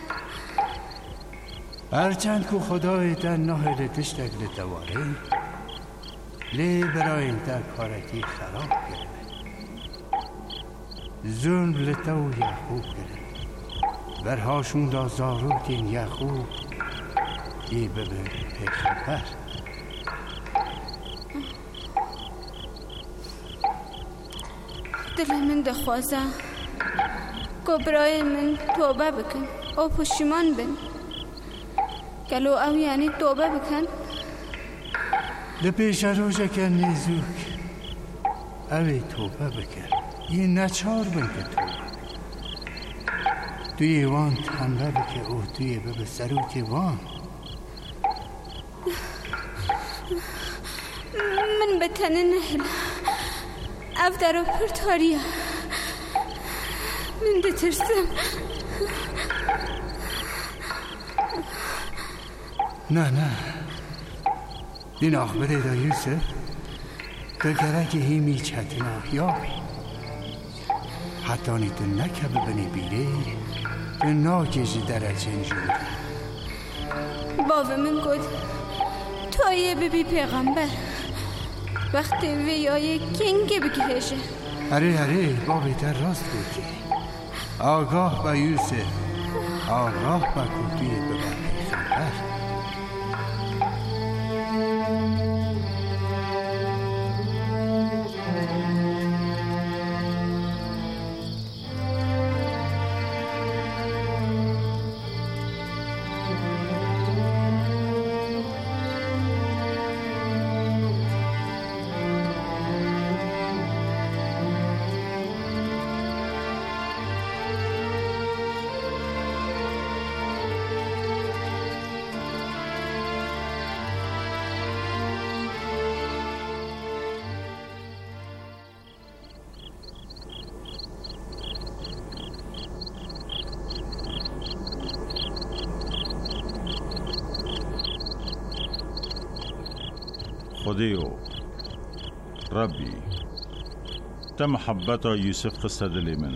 هرچند که خدای در نهل تشتک لتواره لی برای در کارکی خراب کرد. ظلم لتو یعقوب کرد، برهاشون دا زاروکین یعقوب ای ببین پیغمبر. دل من دخوازه که برای من توبه بکن او پشیمان بن. گلو او یعنی توبه بکن؟ لپیش روشه که نیزوک اوی توبه بکن. یه نچار بن که توبه توی وان تنبه بکن او توی ببه سروک وان. من بتنه نهل او درو پرتاریا من دترسم. نه نه این آخبره دا یوسف دگره که هیمی چتنا یابی حتی نیتو نکبه بنی بیره به ناکشی درجه انجوری. بابا من گود تویه ببی پیغمبر وقتی ویای کنگه بگهشه. اره اره بابی در راست بودی. آگاه با یوسف، آگاه با کودی ببر پیغمبر. خدایو ربی تا محبت یوسف قصد دلی من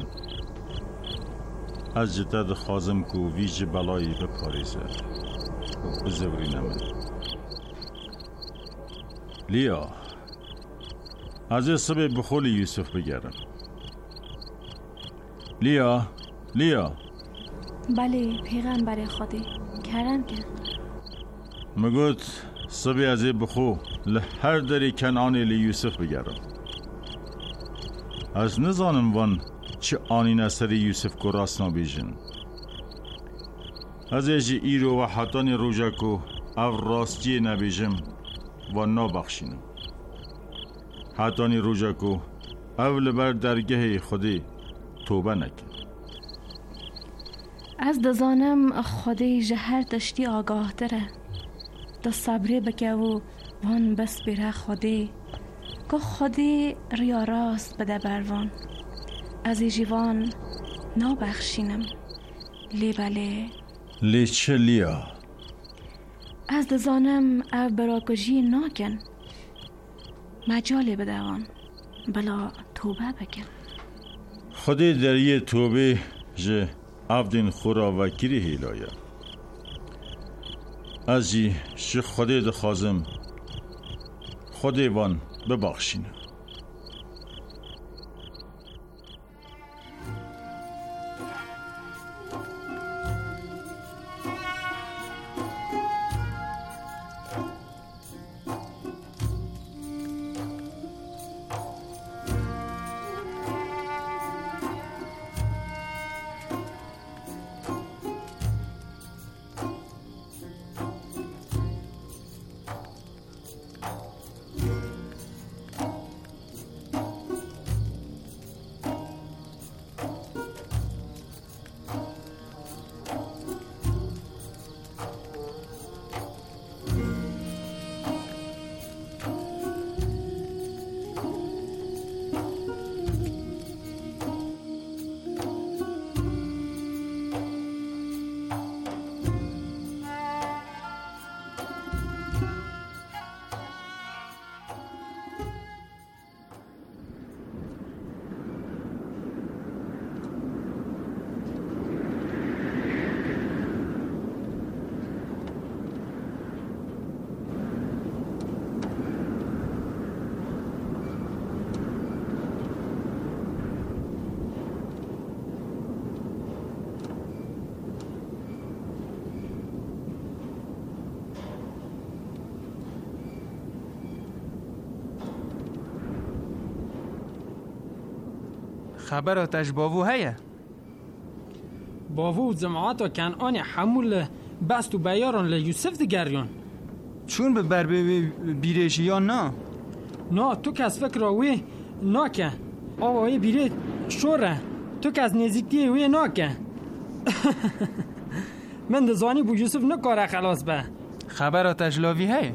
از جدد خازم کو ویج بلایی بپاریزه و بزوری نمن. لیا از صبح بخولی یوسف بگرم. لیا لیا بله پیغمبر خدا کردن که مگود صبح از بخو لهر دری کنعانی لی یوسف بگرم. از نزانم وان چه آنی نصر یوسف کو راست نبیجن. از ایجی ایرو و حتانی روژا کو او راستی نبیجم و نبخشینم. حتانی روژا کو او لبر درگه خودی توبه نکن. از دزانم خودی جهر دشتی آگاه داره. دا صبره بکه و وان بس بیره خودی که خودی ریا راست بده بروان از جیوان نابخشینم لی بله لی چه لیا؟ از دزانم او براکجی ناکن مجالی بدوان بلا توبه بکن خودی در یه توبه جه افدین خورا و گیری هیلایا از جی شه خودی دخوازم خودی وان ببخشینم خبر آتش باوو هیه باوو جماعت و کنعان حمول بست و بیاران لیوسف دگریان چون به بر بیرشی یا نه؟ نه تو کس فکر وی ناکه آوه بیره شوره تو کس نزیکتی وی ناکه من دزانی بو یوسف نکاره خلاص به خبر آتش لاوی هیه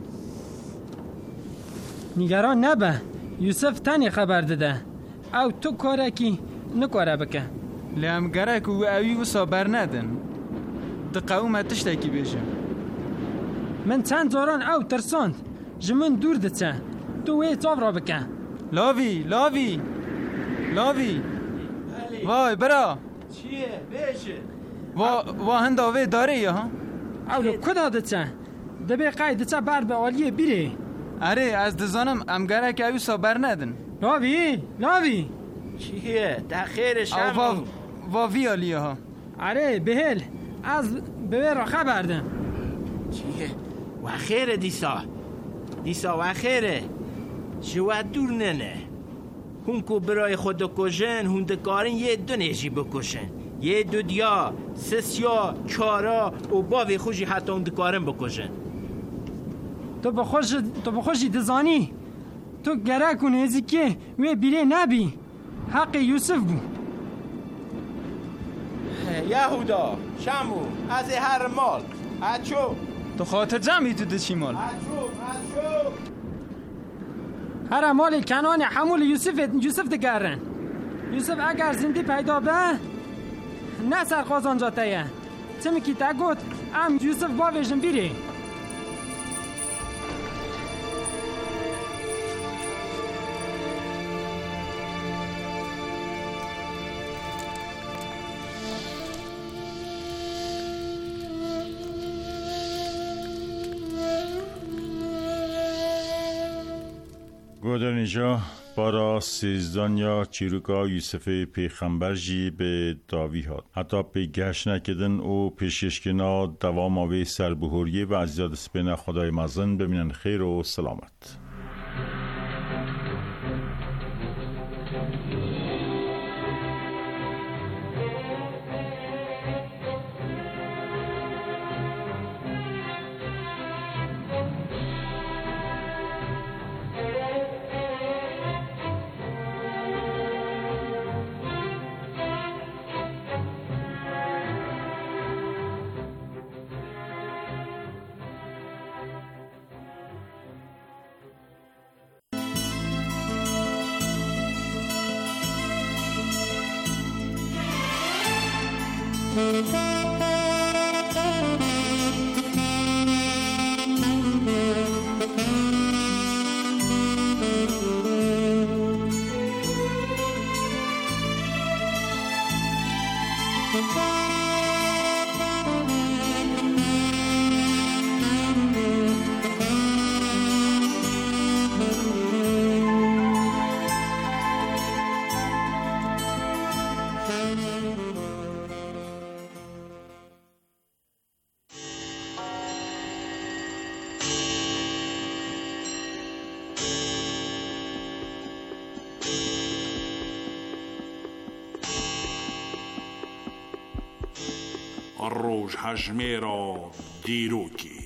نگران نبه یوسف تنی خبر داده او تو کاره کی نکاره بکه لیم گره که او اوی و سابر ندن ده قوم تشتکی بیشه من چند زاران او ترساند جمن دور دچه تو وی تاف را بکه لاوی لاوی لاوی وای برا چیه بیشه وا وا هنداوی داره یا ها اولو کدا دچه دبی قاید دچه بر به عالیه بیره اره از دزانم ام گره که اوی سابر ندن لاوی لاوی چیه تخیرش هم وا وا وی علیه ها اره بهل از به را خبردم چیه و خیره دیسا دیسا و خیره شو دور ننه هون کو برای خود کشن هون دکارن یه دو نیجی بکشن یه دو دیا سسیا چارا و باوی خوشی حتی هون دکارن بکشن تو بخوش تو بخوشی دزانی تو گره کنه ازی که وی بیره نبی حق یوسف بو یهودا شمو از هر مال اچو تو خاطر جمعی تو دچی مال اچو اچو هر مال کنان حمول یوسف یوسف دگرن یوسف اگر زنده پیدا به نه سرخواز آنجا تایه چه میکی تا گوت ام یوسف باویشن بیره گودر اینجا بارا سیزدان یا چیروکا یوسف پیغمبر جی به داوی هاد حتی پی گشت نکدن او پیششکنا دوام آوی سربهوریه و عزیزاد سپین خدای مزن ببینن خیر و سلامت. الروج هجميرا دیروکی.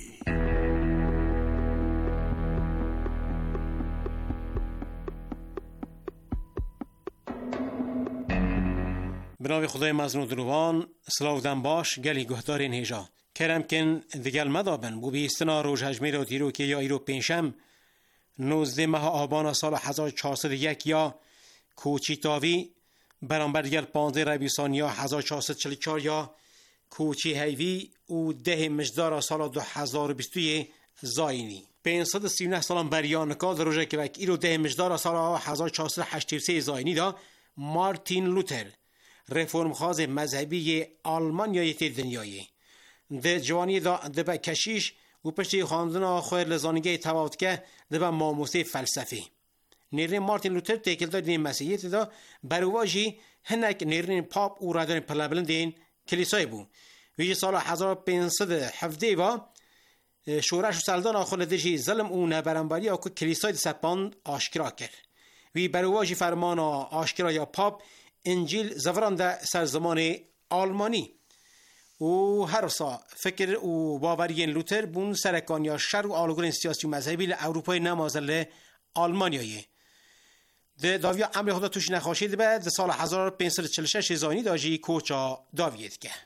بناوی خدای مزنون دروان سلاودن باش گلی گهدارین هیجا کرم کن دگل مدابن بو بیستنا روج هجمیر و دیروکی یا ایرو پینشم نوزده ماه آبان سال هزار و چهارصد و یک یا کوچی تاوی برانبر دگل پانزده ربیسان یا هزار و چهارصد و چهل و چهار یا کوچی هیوی و ده مجدار سال دو هزار و بیست زاینی پانصد و سی و نه سالان بریان کاد روژه که وک ایرو ده مجدار سال هزار و چهارصد و هشتاد و سه زاینی دا مارتین لوتر رفرم خواز مذهبی آلمانیای تی دنیایی ده جوانی دا دبا کشیش و پشتی خواندن آخوی لزانگی تواوت که دبا ماموسه فلسفی نیرین مارتین لوتر تیکل دا دین مسیحیت دا برواجی هنک نیرین پاپ و رادن پلابلندین کلیسای بود ویژه سال هزار و پانصد و هفده با شورش و سلدان آخر لدیجی ظلم و نبرنباری آکو کلیسای سپاند آشکرا کرد وی برواجی فرمان آشکرا یا پاپ انجیل زفران ده سرزمان آلمانی و هر سا فکر و باورین لوتر بون سرکان یا شر و آلگورین سیاسی و مذهبی اروپای نمازل آلمانیایی ده داویا امر خدا توش نخواشید بعد ده سال هزار و پانصد و چهل و شش زاینی داجی کوچا داوید که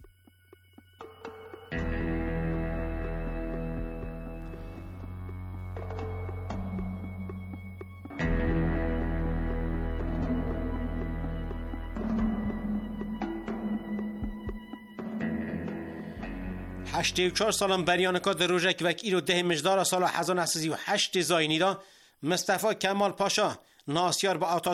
هشت و چهار سالم بریان کاد روژک وک ایرو ده مجدار سال هزار و نهصد و سی و هشت زاینی دا مصطفی کمال پاشا ناسیار با